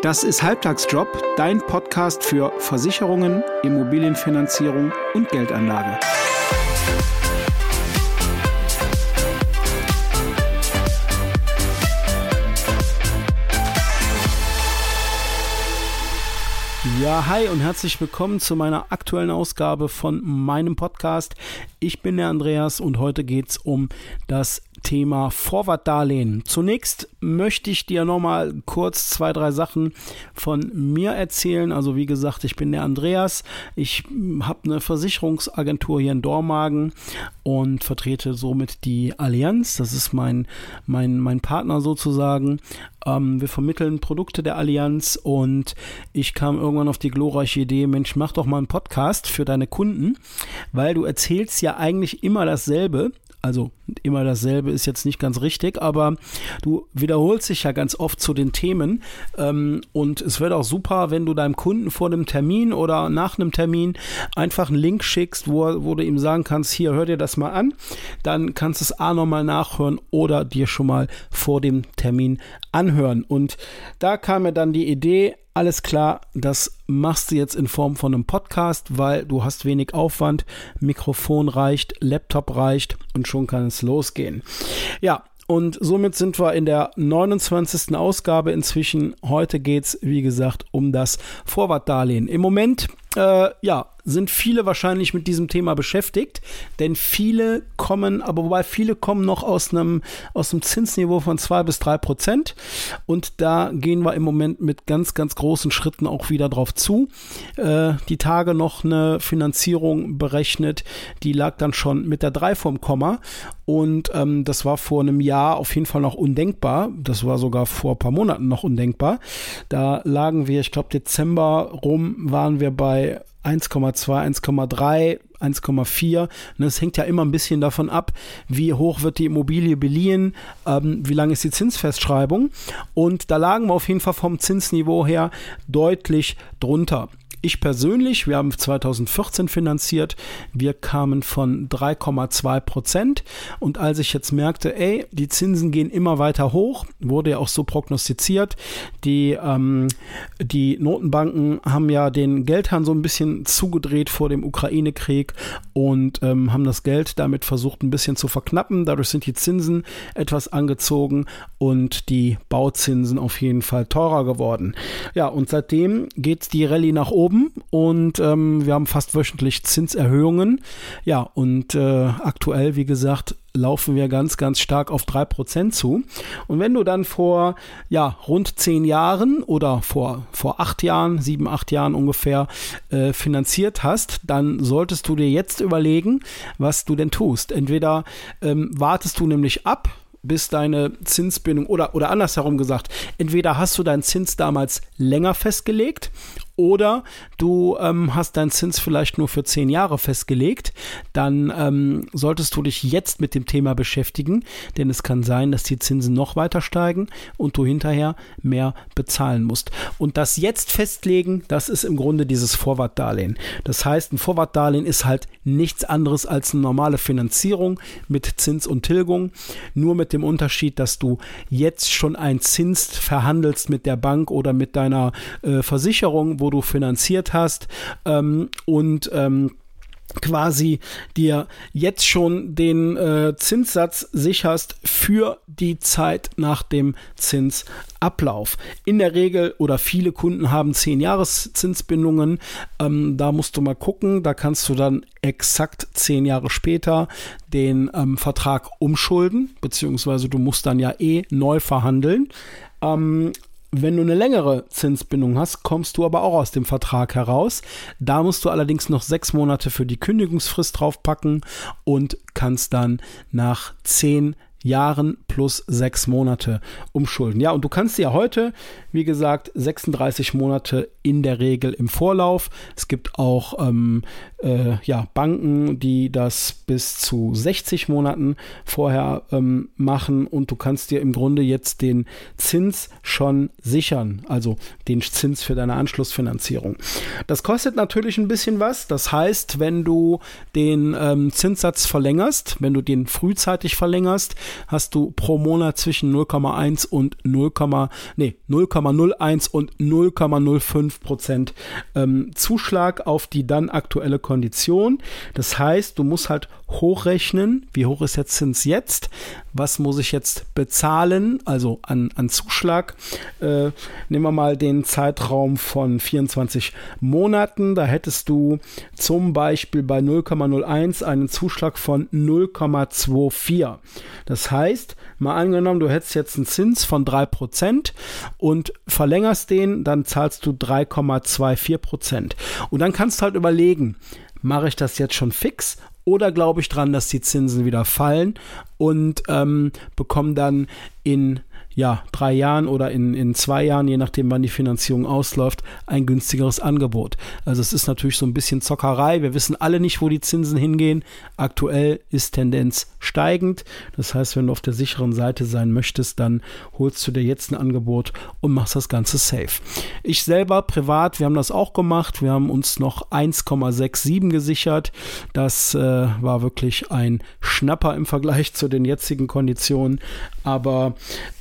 Das ist Halbtagsjob, dein Podcast für Versicherungen, Immobilienfinanzierung und Geldanlage. Ja, hi und herzlich willkommen zu meiner aktuellen Ausgabe von meinem Podcast. Ich bin der Andreas und heute geht es um das Thema Vorwartdarlehen. Zunächst möchte ich dir nochmal kurz 2-3 Sachen von mir erzählen. Also wie gesagt, ich bin der Andreas. Ich habe eine Versicherungsagentur hier in Dormagen und vertrete somit die Allianz. Das ist mein Partner sozusagen. Wir vermitteln Produkte der Allianz und ich kam irgendwann auf die glorreiche Idee, Mensch, mach doch mal einen Podcast für deine Kunden, weil du erzählst ja eigentlich immer dasselbe. Also immer dasselbe ist jetzt nicht ganz richtig, aber du wiederholst dich ja ganz oft zu den Themen und es wäre auch super, wenn du deinem Kunden vor einem Termin oder nach einem Termin einfach einen Link schickst, wo du ihm sagen kannst, hier, hör dir das mal an, dann kannst du es nochmal nachhören oder dir schon mal vor dem Termin anhören. Und da kam mir dann die Idee, alles klar, das machst du jetzt in Form von einem Podcast, weil du hast wenig Aufwand, Mikrofon reicht, Laptop reicht und schon kann es losgehen. Ja, und somit sind wir in der 29. Ausgabe inzwischen. Heute geht es, wie gesagt, um das Vorwartdarlehen. Im Moment, sind viele wahrscheinlich mit diesem Thema beschäftigt, denn viele kommen noch aus einem Zinsniveau von 2-3% und da gehen wir im Moment mit ganz, ganz großen Schritten auch wieder drauf zu. Die Tage noch eine Finanzierung berechnet, die lag dann schon mit der 3 vorm Komma und das war vor einem Jahr auf jeden Fall noch undenkbar. Das war sogar vor ein paar Monaten noch undenkbar. Da lagen wir, ich glaube Dezember rum, waren wir bei 1,2, 1,3, 1,4. Und das hängt ja immer ein bisschen davon ab, wie hoch wird die Immobilie beliehen, wie lang ist die Zinsfestschreibung. Und da lagen wir auf jeden Fall vom Zinsniveau her deutlich drunter. Ich persönlich, wir haben 2014 finanziert, wir kamen von 3,2% und als ich jetzt merkte, die Zinsen gehen immer weiter hoch, wurde ja auch so prognostiziert, die Notenbanken haben ja den Geldhahn so ein bisschen zugedreht vor dem Ukraine-Krieg und haben das Geld damit versucht ein bisschen zu verknappen, dadurch sind die Zinsen etwas angezogen und die Bauzinsen auf jeden Fall teurer geworden. Ja, und seitdem geht die Rallye nach oben. Und wir haben fast wöchentlich Zinserhöhungen. Ja, und aktuell, wie gesagt, laufen wir ganz, ganz stark auf 3% zu. Und wenn du dann vor rund 10 Jahren oder vor 8 Jahren, 7, 8 Jahren ungefähr finanziert hast, dann solltest du dir jetzt überlegen, was du denn tust. Entweder wartest du nämlich ab, bis deine Zinsbindung oder andersherum gesagt, entweder hast du deinen Zins damals länger festgelegt oder du hast deinen Zins vielleicht nur für 10 Jahre festgelegt, dann solltest du dich jetzt mit dem Thema beschäftigen, denn es kann sein, dass die Zinsen noch weiter steigen und du hinterher mehr bezahlen musst. Und das jetzt festlegen, das ist im Grunde dieses Vorwartdarlehen. Das heißt, ein Vorwartdarlehen ist halt nichts anderes als eine normale Finanzierung mit Zins und Tilgung, nur mit dem Unterschied, dass du jetzt schon einen Zins verhandelst mit der Bank oder mit deiner Versicherung, wo du finanziert hast und quasi dir jetzt schon den Zinssatz sicherst für die Zeit nach dem Zinsablauf. In der Regel oder viele Kunden haben 10 Jahreszinsbindungen. Da musst du mal gucken, da kannst du dann exakt 10 Jahre später den Vertrag umschulden, beziehungsweise du musst dann ja neu verhandeln. Wenn du eine längere Zinsbindung hast, kommst du aber auch aus dem Vertrag heraus. Da musst du allerdings noch 6 Monate für die Kündigungsfrist draufpacken und kannst dann nach 10 Jahren plus 6 Monate umschulden. Ja, und du kannst ja heute, wie gesagt, 36 Monate in der Regel im Vorlauf. Es gibt auch Banken, die das bis zu 60 Monaten vorher machen und du kannst dir im Grunde jetzt den Zins schon sichern, also den Zins für deine Anschlussfinanzierung. Das kostet natürlich ein bisschen was. Das heißt, wenn du den Zinssatz verlängerst, wenn du den frühzeitig verlängerst, hast du pro Monat zwischen 0,1 und 0,01 und 0,05% Zuschlag auf die dann aktuelle Kondition. Das heißt, du musst halt hochrechnen, wie hoch ist der Zins jetzt, was muss ich jetzt bezahlen, also an Zuschlag. Nehmen wir mal den Zeitraum von 24 Monaten, da hättest du zum Beispiel bei 0,01 einen Zuschlag von 0,24. Das heißt, mal angenommen, du hättest jetzt einen Zins von 3% und verlängerst den, dann zahlst du 3,24%. Und dann kannst du halt überlegen, mache ich das jetzt schon fix oder glaube ich dran, dass die Zinsen wieder fallen und bekomme dann in 3 Jahren oder in 2 Jahren, je nachdem wann die Finanzierung ausläuft, ein günstigeres Angebot. Also es ist natürlich so ein bisschen Zockerei. Wir wissen alle nicht, wo die Zinsen hingehen. Aktuell ist Tendenz steigend. Das heißt, wenn du auf der sicheren Seite sein möchtest, dann holst du dir jetzt ein Angebot und machst das Ganze safe. Ich selber privat, wir haben das auch gemacht. Wir haben uns noch 1,67 gesichert. Das war wirklich ein Schnapper im Vergleich zu den jetzigen Konditionen. Aber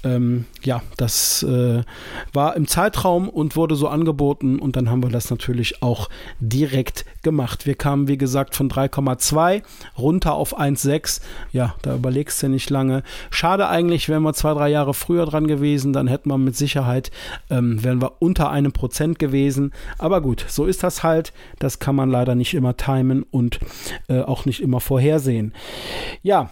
das war im Zeitraum und wurde so angeboten und dann haben wir das natürlich auch direkt gemacht. Wir kamen, wie gesagt, von 3,2 runter auf 1,6. Ja, da überlegst du nicht lange. Schade eigentlich, wären wir 2-3 Jahre früher dran gewesen, dann hätten wir mit Sicherheit, wären wir unter 1% gewesen. Aber gut, so ist das halt. Das kann man leider nicht immer timen und auch nicht immer vorhersehen. Ja,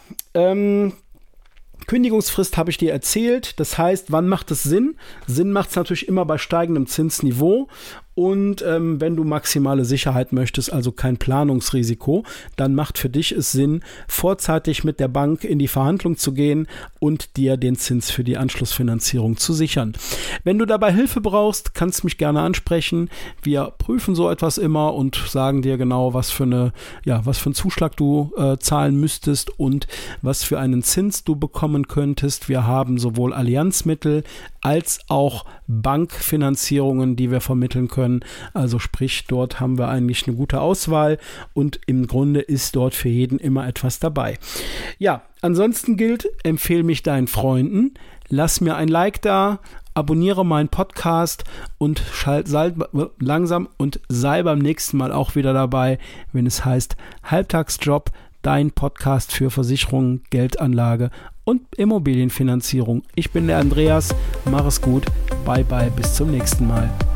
Kündigungsfrist habe ich dir erzählt. Das heißt, wann macht es Sinn? Sinn macht es natürlich immer bei steigendem Zinsniveau. Und wenn du maximale Sicherheit möchtest, also kein Planungsrisiko, dann macht für dich es Sinn, vorzeitig mit der Bank in die Verhandlung zu gehen und dir den Zins für die Anschlussfinanzierung zu sichern. Wenn du dabei Hilfe brauchst, kannst du mich gerne ansprechen. Wir prüfen so etwas immer und sagen dir genau, was für einen Zuschlag du zahlen müsstest und was für einen Zins du bekommen könntest. Wir haben sowohl Allianzmittel als auch Bankfinanzierungen, die wir vermitteln können. Also sprich, dort haben wir eigentlich eine gute Auswahl und im Grunde ist dort für jeden immer etwas dabei. Ja, ansonsten gilt, empfehle mich deinen Freunden, lass mir ein Like da, abonniere meinen Podcast und sei beim nächsten Mal auch wieder dabei, wenn es heißt Halbtagsjob, dein Podcast für Versicherungen, Geldanlage und Immobilienfinanzierung. Ich bin der Andreas, mach es gut, bye bye, bis zum nächsten Mal.